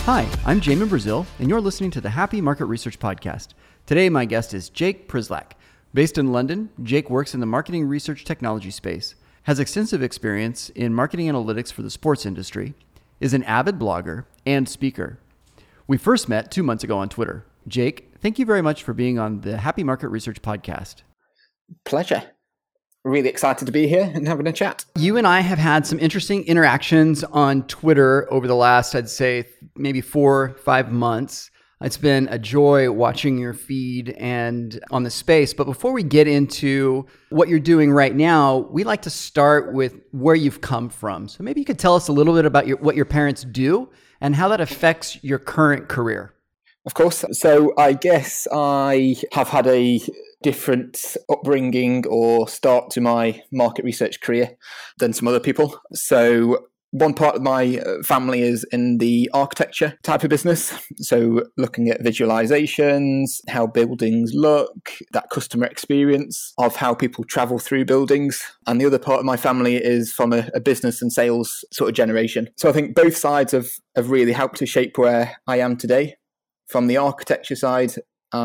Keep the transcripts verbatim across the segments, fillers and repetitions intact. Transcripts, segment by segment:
Hi, I'm Jamin Brazil, and you're listening to the Happy Market Research Podcast. Today, my guest is Jake Pryslak. Based in London, Jake works in the marketing research technology space, has extensive experience in marketing analytics for the sports industry, is an avid blogger and speaker. We first met two months ago on Twitter. Jake, thank you very much for being on the Happy Market Research Podcast. Pleasure. Really excited to be here and having a chat. You and I have had some interesting interactions on Twitter over the last, I'd say, maybe four, five months. It's been a joy watching your feed and on the space. But before we get into what you're doing right now, we like to start with where you've come from. So maybe you could tell us a little bit about your, what your parents do and how that affects your current career. Of course. So I guess I have had a different upbringing or start to my market research career than some other people. So one part of my family is in the architecture type of business. So looking at visualizations, how buildings look, that customer experience of how people travel through buildings. And the other part of my family is from a, a business and sales sort of generation. So I think both sides have, have really helped to shape where I am today. From the architecture side,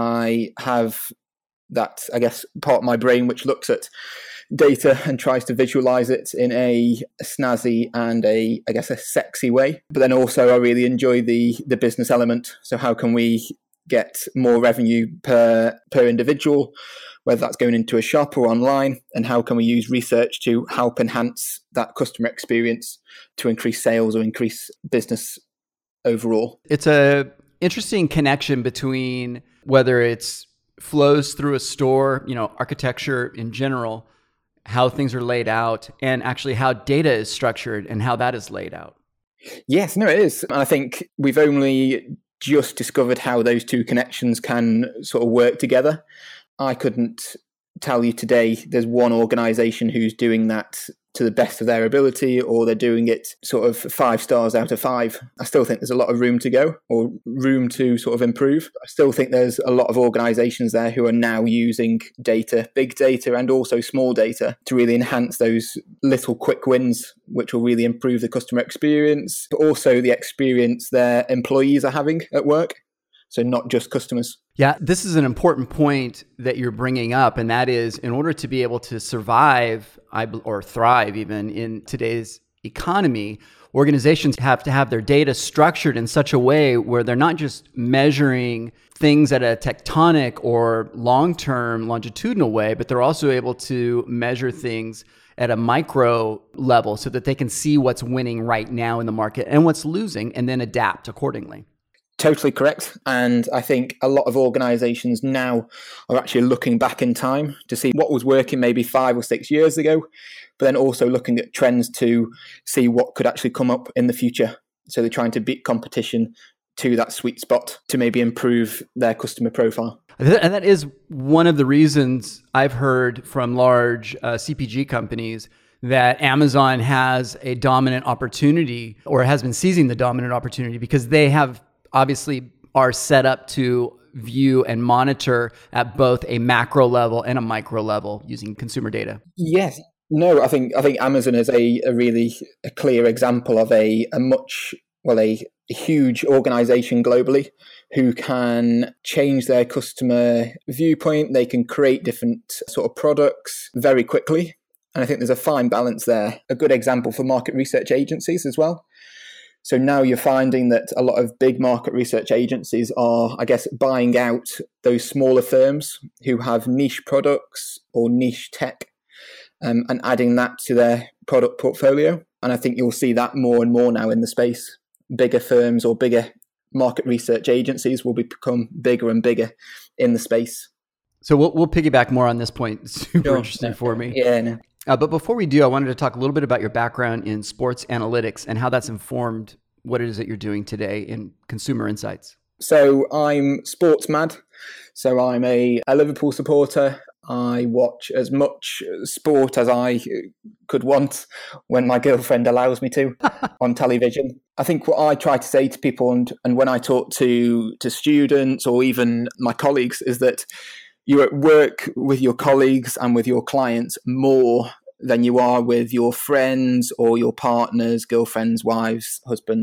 I have that, I guess, part of my brain which looks at data and tries to visualize it in a snazzy and a, I guess, a sexy way. But then also I really enjoy the the business element. So how can we get more revenue per per individual, whether that's going into a shop or online, and how can we use research to help enhance that customer experience to increase sales or increase business overall. It's a interesting connection between whether it's flows through a store, you know, architecture in general, how things are laid out, and actually how data is structured and how that is laid out. Yes, no, it is. And I think we've only just discovered how those two connections can sort of work together. I couldn't tell you today there's one organization who's doing that to the best of their ability, or they're doing it sort of five stars out of five. I still think there's a lot of room to go, or room to sort of improve. I still think there's a lot of organizations there who are now using data, big data and also small data, to really enhance those little quick wins, which will really improve the customer experience, but also the experience their employees are having at work. So not just customers. Yeah, this is an important point that you're bringing up, and that is in order to be able to survive or thrive even in today's economy, organizations have to have their data structured in such a way where they're not just measuring things at a tectonic or long-term longitudinal way, but they're also able to measure things at a micro level so that they can see what's winning right now in the market and what's losing, and then adapt accordingly. Totally correct. And I think a lot of organizations now are actually looking back in time to see what was working maybe five or six years ago, but then also looking at trends to see what could actually come up in the future. So they're trying to beat competition to that sweet spot to maybe improve their customer profile. And that is one of the reasons I've heard from large uh, C P G companies that Amazon has a dominant opportunity, or has been seizing the dominant opportunity, because they have obviously are set up to view and monitor at both a macro level and a micro level using consumer data. Yes. No, I think I think Amazon is a, a really a clear example of a, a much, well, a, a huge organization globally who can change their customer viewpoint. They can create different sort of products very quickly. And I think there's a fine balance there. A good example for market research agencies as well. So now you're finding that a lot of big market research agencies are, I guess, buying out those smaller firms who have niche products or niche tech, um, and adding that to their product portfolio. And I think you'll see that more and more now in the space. Bigger firms or bigger market research agencies will become bigger and bigger in the space. So we'll we'll piggyback more on this point. It's super sure. interesting for me. Yeah. No. Uh, but before we do, I wanted to talk a little bit about your background in sports analytics and how that's informed what it is that you're doing today in consumer insights. So I'm sports mad. So I'm a, a Liverpool supporter. I watch as much sport as I could want when my girlfriend allows me to on television. I think what I try to say to people, and, and when I talk to, to students or even my colleagues, is that you're at work with your colleagues and with your clients more than you are with your friends or your partners, girlfriends, wives, husbands,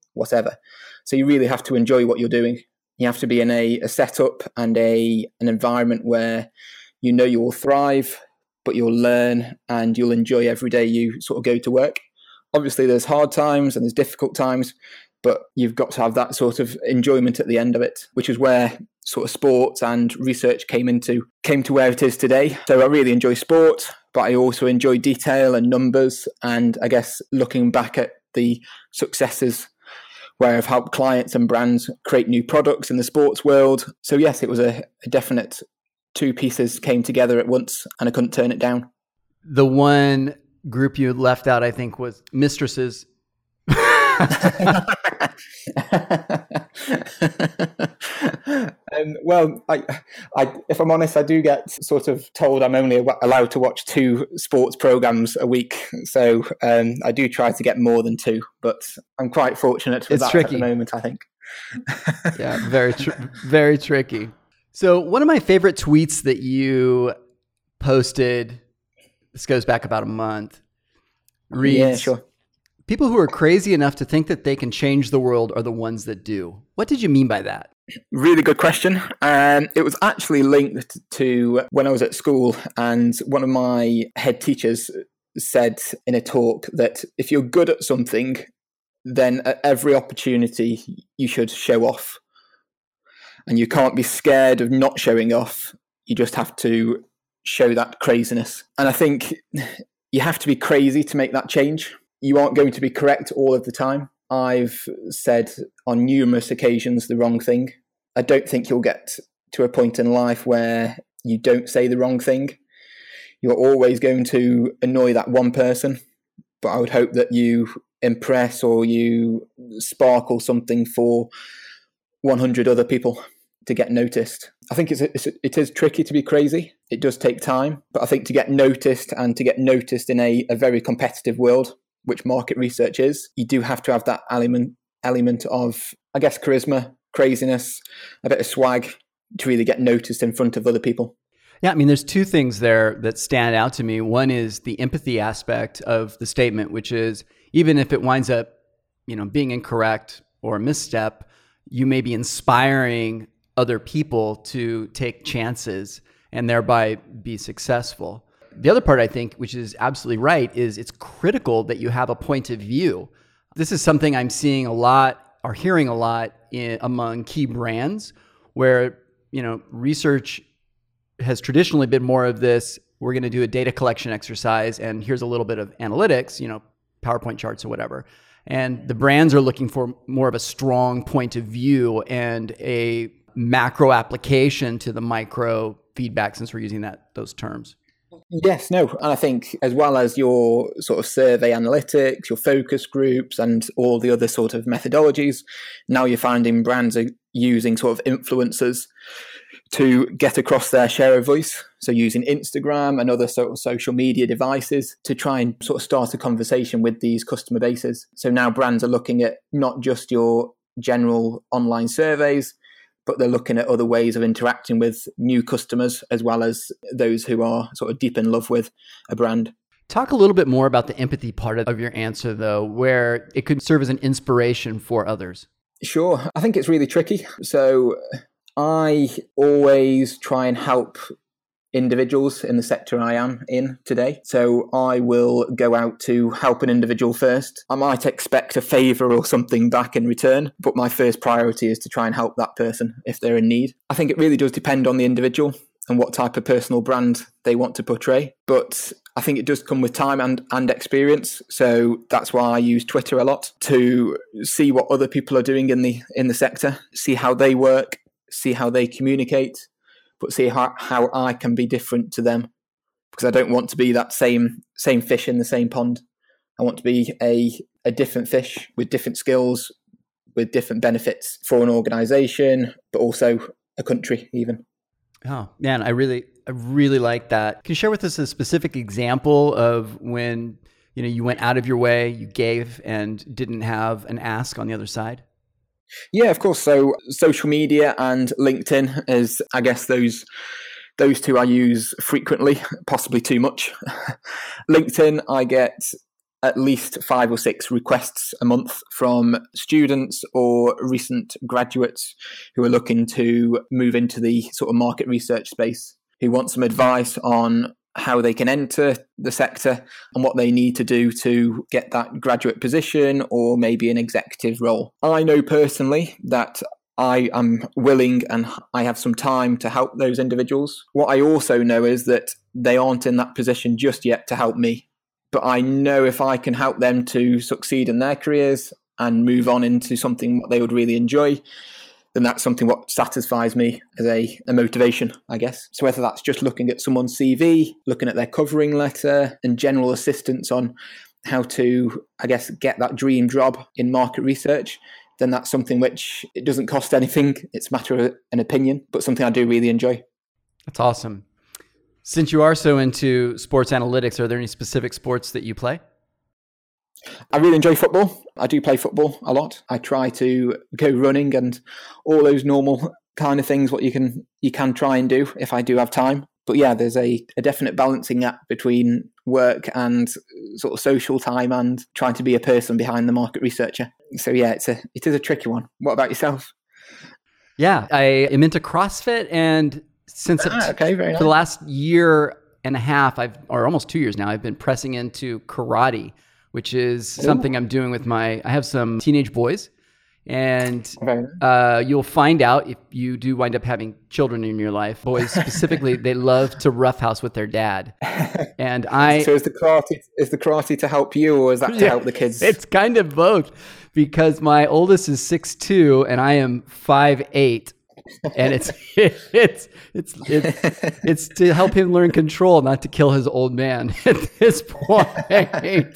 whatever. So you really have to enjoy what you're doing. You have to be in a, a setup and a an environment where you know you will thrive, but you'll learn and you'll enjoy every day you sort of go to work. Obviously, there's hard times and there's difficult times, but you've got to have that sort of enjoyment at the end of it, which is where sort of sports and research came into came to where it is today. So I really enjoy sport, but I also enjoy detail and numbers, and I guess looking back at the successes where I've helped clients and brands create new products in the sports world. So yes, it was a, a definite two pieces came together at once, and I couldn't turn it down. The one group you left out, I think, was mistresses. um, well, I, I, if I'm honest, I do get sort of told I'm only allowed to watch two sports programs a week. So um, I do try to get more than two, but I'm quite fortunate for it's that tricky. At the moment, I think. Yeah, very, tr- very tricky. So one of my favorite tweets that you posted, this goes back about a month, reads, yeah, sure. People who are crazy enough to think that they can change the world are the ones that do. What did you mean by that? Really good question. Um, it was actually linked to when I was at school, and one of my head teachers said in a talk that if you're good at something, then at every opportunity you should show off. And you can't be scared of not showing off. You just have to show that craziness. And I think you have to be crazy to make that change. You aren't going to be correct all of the time. I've said on numerous occasions the wrong thing. I don't think you'll get to a point in life where you don't say the wrong thing. You're always going to annoy that one person, but I would hope that you impress or you sparkle something for one hundred other people to get noticed. I think it's, it's it is tricky to be crazy. It does take time, but I think to get noticed and to get noticed in a, a very competitive world, which market research is, you do have to have that element element of, I guess, charisma, craziness, a bit of swag to really get noticed in front of other people. Yeah, I mean, there's two things there that stand out to me. One is the empathy aspect of the statement, which is even if it winds up, you know, being incorrect or a misstep, you may be inspiring other people to take chances and thereby be successful. The other part, I think, which is absolutely right, is it's critical that you have a point of view. This is something I'm seeing a lot or hearing a lot in, among key brands where, you know, research has traditionally been more of this, we're going to do a data collection exercise and here's a little bit of analytics, you know, PowerPoint charts or whatever. And the brands are looking for more of a strong point of view and a macro application to the micro feedback, since we're using that those terms. Yes, no. And I think as well as your sort of survey analytics, your focus groups and all the other sort of methodologies, now you're finding brands are using sort of influencers to get across their share of voice. So using Instagram and other sort of social media devices to try and sort of start a conversation with these customer bases. So now brands are looking at not just your general online surveys, but they're looking at other ways of interacting with new customers as well as those who are sort of deep in love with a brand. Talk a little bit more about the empathy part of your answer, though, where it could serve as an inspiration for others. Sure. I think it's really tricky. So I always try and help individuals in the sector I am in today. So I will go out to help an individual first. I might expect a favour or something back in return, but my first priority is to try and help that person if they're in need. I think it really does depend on the individual and what type of personal brand they want to portray. But I think it does come with time and, and experience. So that's why I use Twitter a lot to see what other people are doing in the in the sector, see how they work, see how they communicate, but see how, how I can be different to them, because I don't want to be that same same fish in the same pond. I want to be a, a different fish with different skills, with different benefits for an organization, but also a country even. Oh, man, I really, I really like that. Can you share with us a specific example of when, you know, you went out of your way, you gave and didn't have an ask on the other side? Yeah, of course. So social media and LinkedIn is, I guess, those those two I use frequently, possibly too much. LinkedIn, I get at least five or six requests a month from students or recent graduates who are looking to move into the sort of market research space, who want some advice on how they can enter the sector and what they need to do to get that graduate position or maybe an executive role. I know personally that I am willing and I have some time to help those individuals. What I also know is that they aren't in that position just yet to help me. But I know if I can help them to succeed in their careers and move on into something what they would really enjoy, then that's something what satisfies me as a, a motivation, I guess. So whether that's just looking at someone's C V, looking at their covering letter and general assistance on how to, I guess, get that dream job in market research, then that's something which it doesn't cost anything. It's a matter of an opinion, but something I do really enjoy. That's awesome. Since you are so into sports analytics, are there any specific sports that you play? I really enjoy football. I do play football a lot. I try to go running and all those normal kind of things what you can you can try and do if I do have time. But yeah, there's a, a definite balancing act between work and sort of social time and trying to be a person behind the market researcher. So yeah, it's a it is a tricky one. What about yourself? Yeah, I am into CrossFit, and since ah, okay, very nice. For the last year and a half, I've or almost two years now, I've been pressing into karate, which is Ooh. something I'm doing with my, I have some teenage boys, and uh, you'll find out if you do wind up having children in your life, boys specifically, they love to roughhouse with their dad. And I... So is the karate, is the karate to help you, or is that to yeah, help the kids? It's kind of both, because my oldest is six two and I am five eight. And it's it's it's it's it's to help him learn control, not to kill his old man at this point.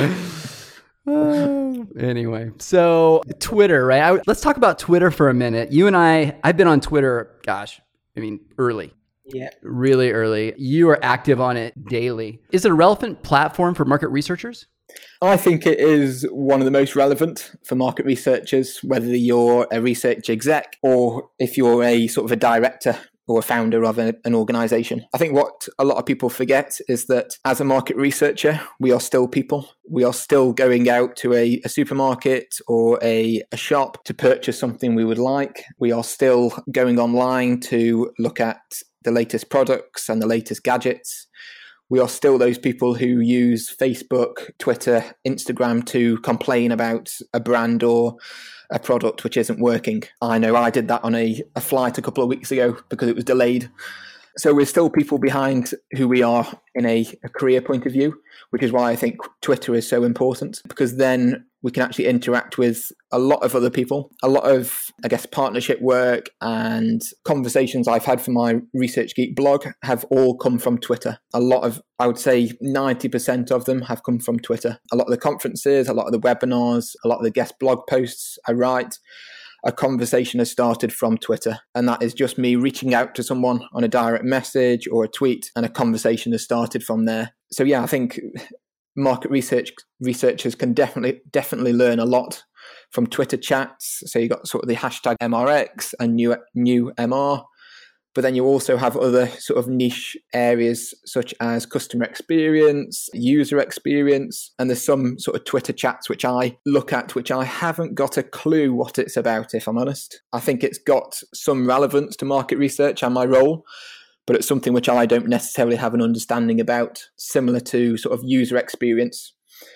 uh, anyway, so Twitter, right? I, let's talk about Twitter for a minute. You and I, I've been on Twitter, gosh, I mean, early. Yeah. Really early. You are active on it daily. Is it a relevant platform for market researchers? I think it is one of the most relevant for market researchers, whether you're a research exec or if you're a sort of a director or a founder of a, an organization. I think what a lot of people forget is that as a market researcher, we are still people. We are still going out to a, a supermarket or a, a shop to purchase something we would like. We are still going online to look at the latest products and the latest gadgets. We are still those people who use Facebook, Twitter, Instagram to complain about a brand or a product which isn't working. I know I did that on a, a flight a couple of weeks ago because it was delayed. So we're still people behind who we are in a, a career point of view, which is why I think Twitter is so important, because then we can actually interact with a lot of other people. A lot of, I guess, partnership work and conversations I've had for my ResearchGeek blog have all come from Twitter. A lot of, I would say ninety percent of them have come from Twitter. A lot of the conferences, a lot of the webinars, a lot of the guest blog posts I write, a conversation has started from Twitter. And that is just me reaching out to someone on a direct message or a tweet, and a conversation has started from there. So yeah, I think market research researchers can definitely definitely learn a lot from Twitter chats. So you got sort of the hashtag M R X and new new M R, but then you also have other sort of niche areas such as customer experience, user experience, and there's some sort of Twitter chats which I look at which I haven't got a clue what it's about, if I'm honest. I think it's got some relevance to market research and my role, but it's something which I don't necessarily have an understanding about, similar to sort of user experience.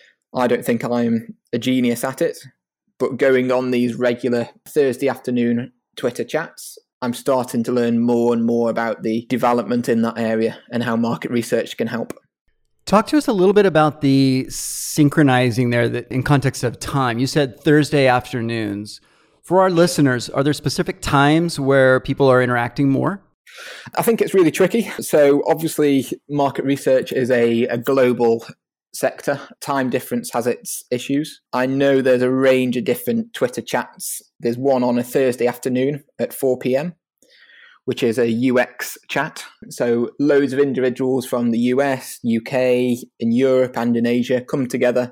I don't think I'm a genius at it, but going on these regular Thursday afternoon Twitter chats, I'm starting to learn more and more about the development in that area and how market research can help. Talk to us a little bit about the synchronizing there that in context of time. You said Thursday afternoons. For our listeners, are there specific times where people are interacting more? I think it's really tricky. So obviously market research is a, a global sector. Time difference has its issues. I know there's a range of different Twitter chats. There's one on a Thursday afternoon at four p.m, which is a U X chat. So loads of individuals from the U S, U K, in Europe and in Asia come together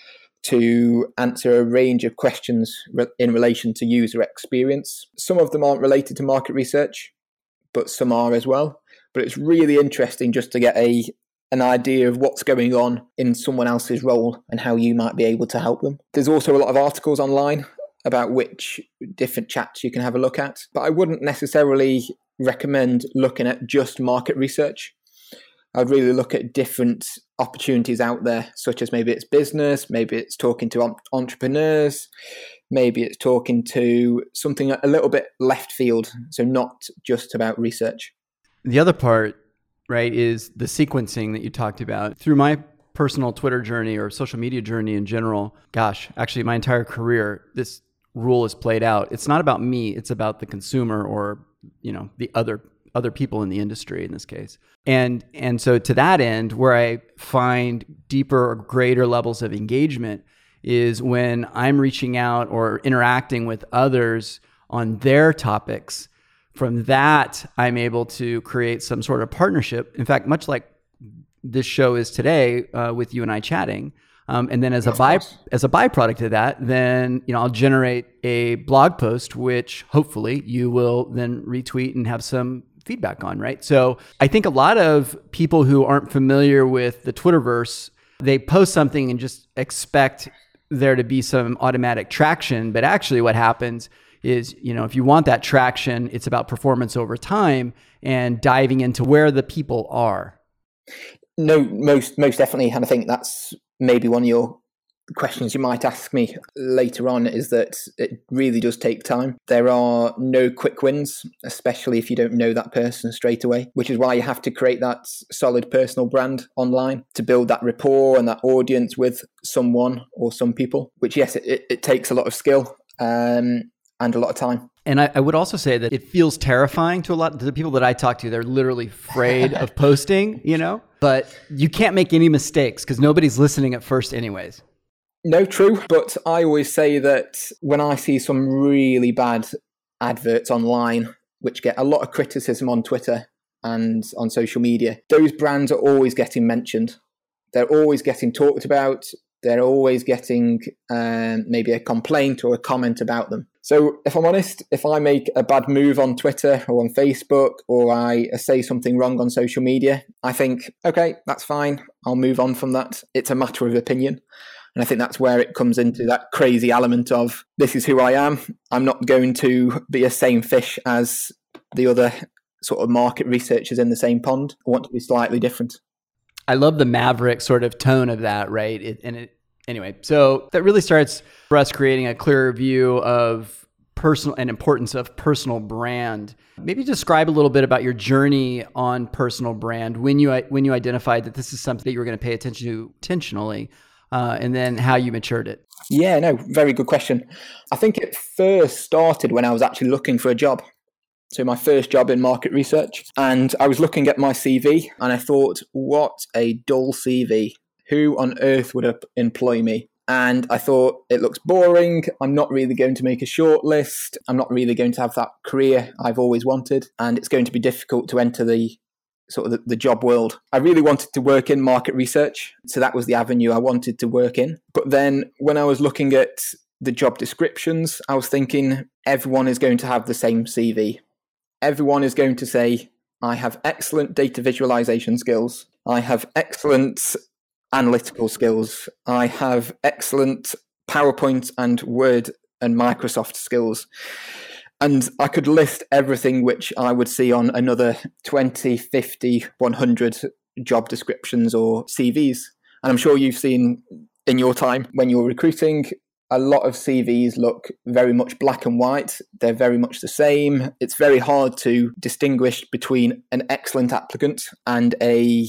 to answer a range of questions in relation to user experience. Some of them aren't related to market research, but some are as well. But it's really interesting just to get a an idea of what's going on in someone else's role and how you might be able to help them. There's also a lot of articles online about which different chats you can have a look at, but I wouldn't necessarily recommend looking at just market research. I'd really look at different opportunities out there, such as maybe it's business, maybe it's talking to entrepreneurs, maybe it's talking to something a little bit left field, so not just about research. The other part, right, is the sequencing that you talked about. Through my personal Twitter journey or social media journey in general, gosh, actually my entire career, this rule is played out. It's not about me, it's about the consumer or, you know, the other other people in the industry in this case. And and so to that end, where I find deeper or greater levels of engagement is when I'm reaching out or interacting with others on their topics. From that, I'm able to create some sort of partnership. In fact, much like this show is today uh, with you and I chatting. Um, and then as a by, as a byproduct of that, then you know I'll generate a blog post, which hopefully you will then retweet and have some feedback on, right? So I think a lot of people who aren't familiar with the Twitterverse, they post something and just expect there to be some automatic traction. But actually what happens is, you know, if you want that traction, it's about performance over time and diving into where the people are. No, most most definitely. And I think that's maybe one of your questions you might ask me later on, is that it really does take time. There are no quick wins, especially if you don't know that person straight away, which is why you have to create that solid personal brand online to build that rapport and that audience with someone or some people, which yes, it, it, it takes a lot of skill um, and a lot of time. And I, I would also say that it feels terrifying to a lot of the people that I talk to. They're literally afraid of posting, you know, but you can't make any mistakes because nobody's listening at first anyways. No, true. But I always say that when I see some really bad adverts online, which get a lot of criticism on Twitter and on social media, those brands are always getting mentioned. They're always getting talked about. They're always getting um, maybe a complaint or a comment about them. So if I'm honest, if I make a bad move on Twitter or on Facebook, or I say something wrong on social media, I think, okay, that's fine. I'll move on from that. It's a matter of opinion. And I think that's where it comes into that crazy element of, this is who I am. I'm not going to be a same fish as the other sort of market researchers in the same pond. I want to be slightly different. I love the maverick sort of tone of that, right? It, and it, anyway, so that really starts for us creating a clearer view of personal and importance of personal brand. Maybe describe a little bit about your journey on personal brand, when you when you identified that this is something that you were going to pay attention to intentionally. Uh, and then how you matured it. Yeah, no, very good question. I think it first started when I was actually looking for a job. So my first job in market research. And I was looking at my C V and I thought, what a dull C V. Who on earth would employ me? And I thought, it looks boring. I'm not really going to make a short list. I'm not really going to have that career I've always wanted. And it's going to be difficult to enter the sort of the, the job world. I really wanted to work in market research. So that was the avenue I wanted to work in. But then when I was looking at the job descriptions, I was thinking everyone is going to have the same C V. Everyone is going to say, I have excellent data visualization skills. I have excellent analytical skills. I have excellent PowerPoint and Word and Microsoft skills. And I could list everything which I would see on another twenty, fifty, one hundred job descriptions or C Vs. And I'm sure you've seen in your time when you're recruiting, a lot of C Vs look very much black and white. They're very much the same. It's very hard to distinguish between an excellent applicant and a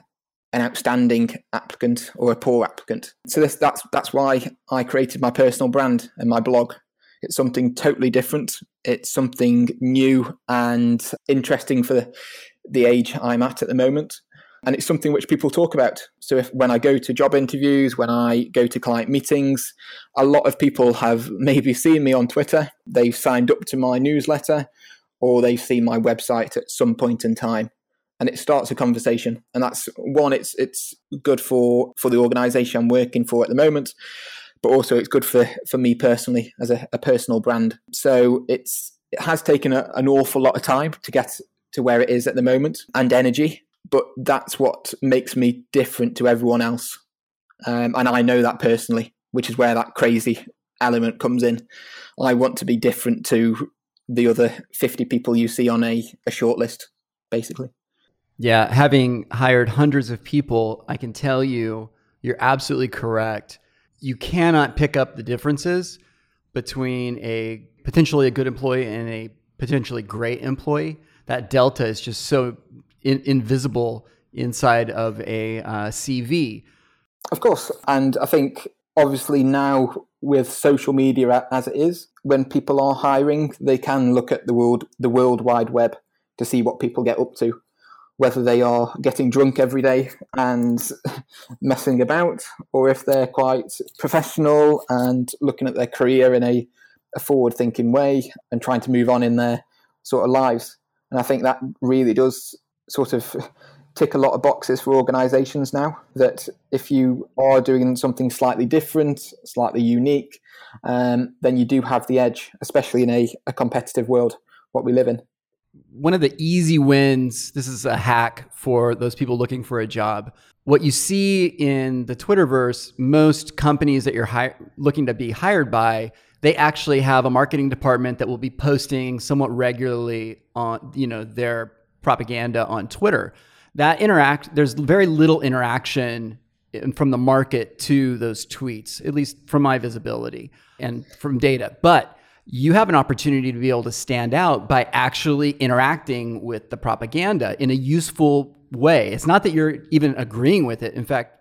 an outstanding applicant or a poor applicant. So this, that's that's why I created my personal brand and my blog. It's something totally different. It's something new and interesting for the, the age I'm at at the moment. And it's something which people talk about. So if when I go to job interviews, when I go to client meetings, a lot of people have maybe seen me on Twitter. They've signed up to my newsletter, or they've seen my website at some point in time. And it starts a conversation. And that's one, it's it's good for, for the organization I'm working for at the moment. But also it's good for, for me personally as a, a personal brand. So it's it has taken a, an awful lot of time to get to where it is at the moment, and energy. but that's what makes me different to everyone else. Um, and I know that personally, which is where that crazy element comes in. I want to be different to the other fifty people you see on a, a short list, basically. Yeah, having hired hundreds of people, I can tell you, you're absolutely correct. You cannot pick up the differences between a potentially a good employee and a potentially great employee. That delta is just so in, invisible inside of a uh, C V. Of course. And I think obviously now with social media as it is, when people are hiring, they can look at the world, the World Wide Web to see what people get up to, whether they are getting drunk every day and messing about, or if they're quite professional and looking at their career in a, a forward-thinking way and trying to move on in their sort of lives. And I think that really does sort of tick a lot of boxes for organizations now, that if you are doing something slightly different, slightly unique, um, then you do have the edge, especially in a, a competitive world, what we live in. One of the easy wins, this is a hack for those people looking for a job. What you see in the Twitterverse, most companies that you're hi- looking to be hired by, they actually have a marketing department that will be posting somewhat regularly on, you know, their propaganda on Twitter. That interact, there's very little interaction in, from the market to those tweets, at least from my visibility and from data. But you have an opportunity to be able to stand out by actually interacting with the propaganda in a useful way. It's not that you're even agreeing with it. In fact,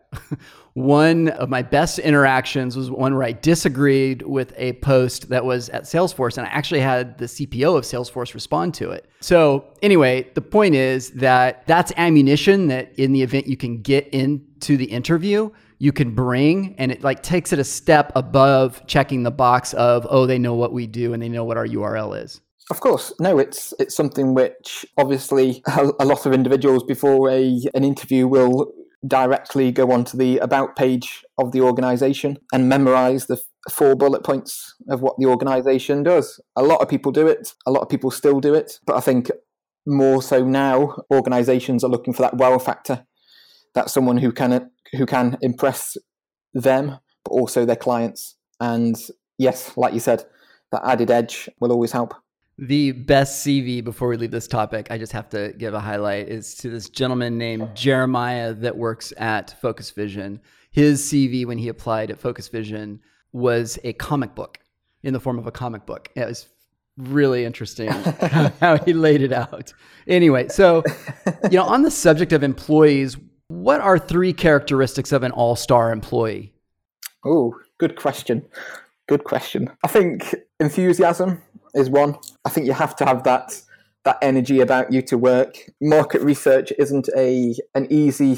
one of my best interactions was one where I disagreed with a post that was at Salesforce, and I actually had the C P O of Salesforce respond to it. So anyway, the point is that that's ammunition that in the event you can get into the interview, you can bring, and it like takes it a step above checking the box of, oh, they know what we do and they know what our U R L is. Of course. No, it's it's something which obviously a, a lot of individuals before a an interview will directly go onto the about page of the organization and memorize the four bullet points of what the organization does. A lot of people do it. A lot of people still do it. But I think more so now, organizations are looking for that wow factor. That's someone who can who can impress them, but also their clients. And yes, like you said, that added edge will always help. The best C V, before we leave this topic, I just have to give a highlight, is to this gentleman named Jeremiah that works at Focus Vision. His C V, when he applied at Focus Vision, was a comic book in the form of a comic book. It was really interesting how he laid it out. Anyway, so, you know, on the subject of employees, what are three characteristics of an all-star employee? Oh, good question. Good question. I think enthusiasm is one. I think you have to have that that energy about you to work. Market research isn't a an easy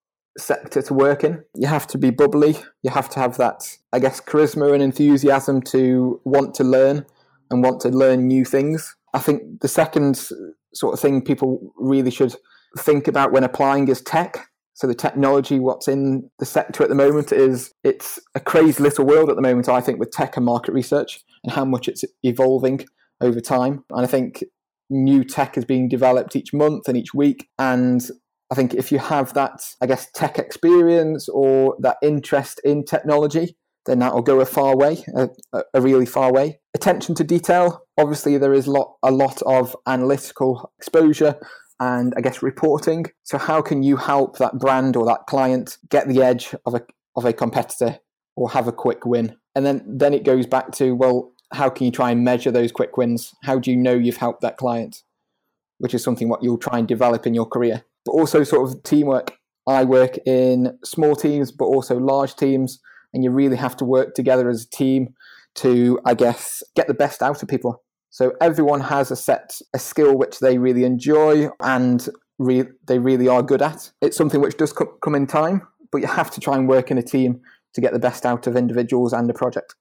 sector to work in. You have to be bubbly. You have to have that, I guess, charisma and enthusiasm to want to learn and want to learn new things. I think the second sort of thing people really should think about when applying is tech. So the technology, what's in the sector at the moment is, it's a crazy little world at the moment, I think, with tech and market research and how much it's evolving over time. And I think new tech is being developed each month and each week. And I think if you have that, I guess, tech experience or that interest in technology, then that will go a far way, a, a really far way. Attention to detail. Obviously, there is lot, a lot of analytical exposure and I guess reporting. So how can you help that brand or that client get the edge of a of a competitor or have a quick win? And then, then it goes back to, well, how can you try and measure those quick wins? How do you know you've helped that client? Which is something what you'll try and develop in your career. But also sort of teamwork. I work in small teams, but also large teams. And you really have to work together as a team to, I guess, get the best out of people. So everyone has a set, a skill which they really enjoy and re- they really are good at. It's something which does co- come in time, but you have to try and work in a team to get the best out of individuals and a project.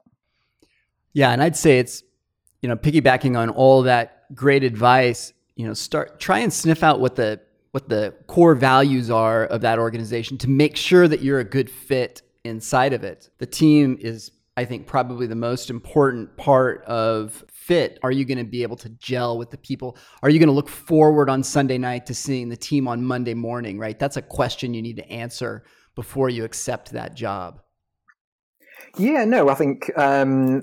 Yeah, and I'd say it's, you know, piggybacking on all that great advice, you know, start try and sniff out what the what the core values are of that organization to make sure that you're a good fit inside of it. The team is, I think probably the most important part of fit. Are you going to be able to gel with the people? Are you going to look forward on Sunday night to seeing the team on Monday morning, right? That's a question you need to answer before you accept that job. Yeah, no, I think um,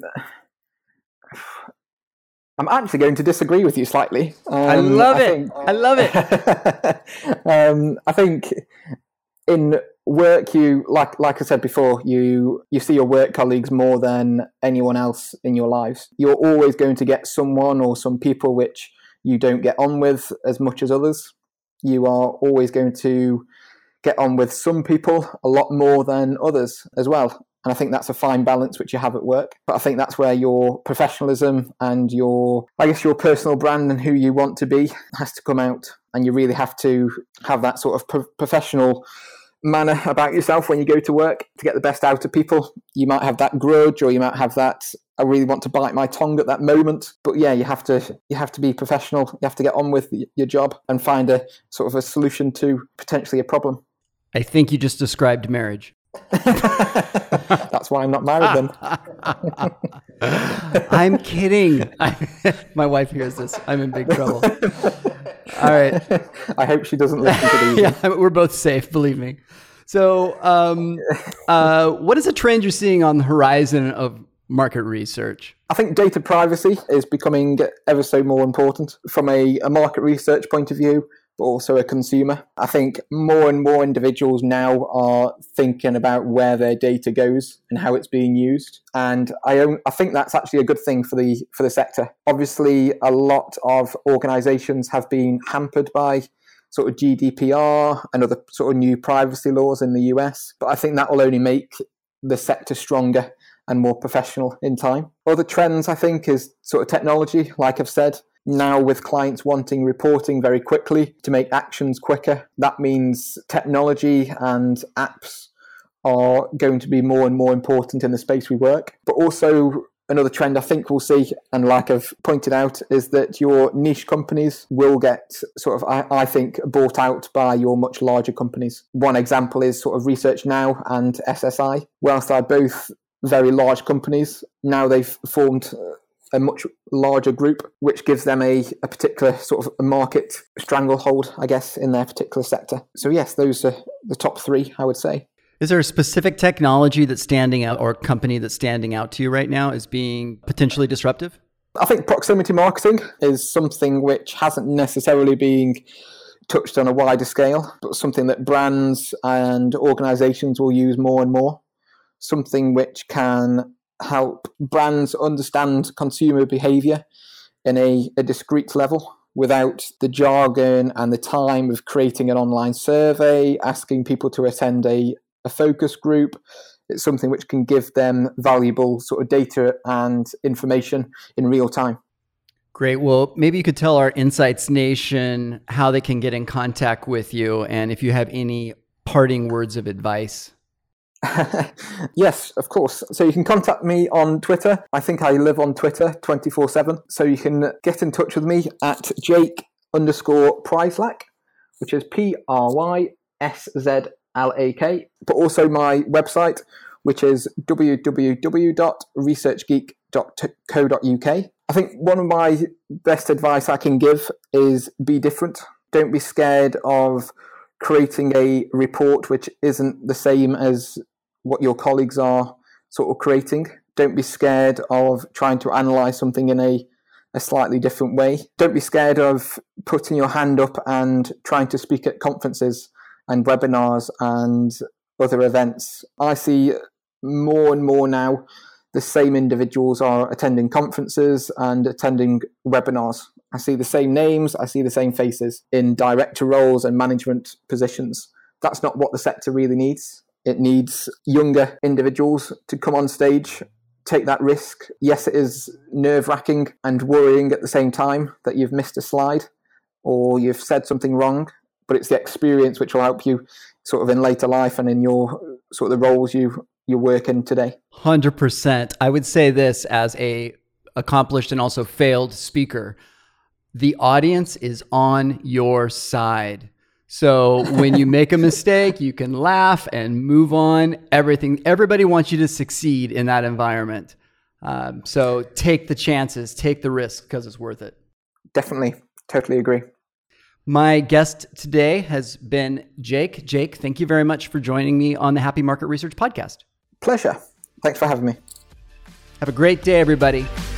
I'm actually going to disagree with you slightly. Um, I love I it. Think, I love it. um, I think in work, you like like I said before, you you see your work colleagues more than anyone else in your lives. You're always going to get someone or some people which you don't get on with as much as others. You are always going to get on with some people a lot more than others as well. And I think that's a fine balance which you have at work. But I think that's where your professionalism and your, I guess, your personal brand and who you want to be has to come out. And you really have to have that sort of pro- professional manner about yourself when you go to work to get the best out of people. You might have that grudge, or you might have that, I really want to bite my tongue at that moment. But yeah, you have to you have to be professional. You have to get on with your job and find a sort of a solution to potentially a problem. I think you just described marriage. That's why I'm not married then. I'm kidding. My wife hears this. I'm in big trouble. All right. I hope she doesn't listen to these. Yeah, we're both safe, believe me. So um, uh, what is a trend you're seeing on the horizon of market research? I think data privacy is becoming ever so more important from a, a market research point of view, but also a consumer. I think more and more individuals now are thinking about where their data goes and how it's being used. And I own, I think that's actually a good thing for the for the sector. Obviously, a lot of organizations have been hampered by sort of G D P R and other sort of new privacy laws in the U S. But I think that will only make the sector stronger and more professional in time. Other trends, I think, is sort of technology, like I've said. Now, with clients wanting reporting very quickly to make actions quicker, that means technology and apps are going to be more and more important in the space we work. But also, another trend I think we'll see, and like I've pointed out, is that your niche companies will get sort of, I, I think, bought out by your much larger companies. One example is sort of Research Now and S S I. Whilst they're both very large companies, now they've formed a much larger group, which gives them a, a particular sort of a market stranglehold, I guess, in their particular sector. So yes, those are the top three, I would say. Is there a specific technology that's standing out or company that's standing out to you right now as being potentially disruptive? I think proximity marketing is something which hasn't necessarily been touched on a wider scale, but something that brands and organizations will use more and more. Something which can help brands understand consumer behavior in a, a discrete level without the jargon and the time of creating an online survey, asking people to attend a, a focus group. It's something which can give them valuable sort of data and information in real time. Great. Well, maybe you could tell our Insights Nation how they can get in contact with you and if you have any parting words of advice. Yes, of course. So you can contact me on Twitter. I think I live on Twitter twenty-four seven. So you can get in touch with me at Jake underscore Pryslak, which is P R Y S Z L A K. But also my website, which is w w w dot research geek dot co dot u k. I think one of my best advice I can give is be different. Don't be scared of creating a report which isn't the same as what your colleagues are sort of creating. Don't be scared of trying to analyze something in a, a slightly different way. Don't be scared of putting your hand up and trying to speak at conferences and webinars and other events. I see more and more now the same individuals are attending conferences and attending webinars. I see the same names, I see the same faces in director roles and management positions. That's not what the sector really needs. It needs younger individuals to come on stage, take that risk. Yes, it is nerve-wracking and worrying at the same time that you've missed a slide or you've said something wrong, but it's the experience which will help you sort of in later life and in your sort of the roles you you work in today. one hundred percent. I would say this as a accomplished and also failed speaker. The audience is on your side. So when you make a mistake, you can laugh and move on. Everything, everybody wants you to succeed in that environment. Um, so take the chances, take the risk because it's worth it. Definitely. Totally agree. My guest today has been Jake. Jake, thank you very much for joining me on the Happy Market Research Podcast. Pleasure. Thanks for having me. Have a great day, everybody.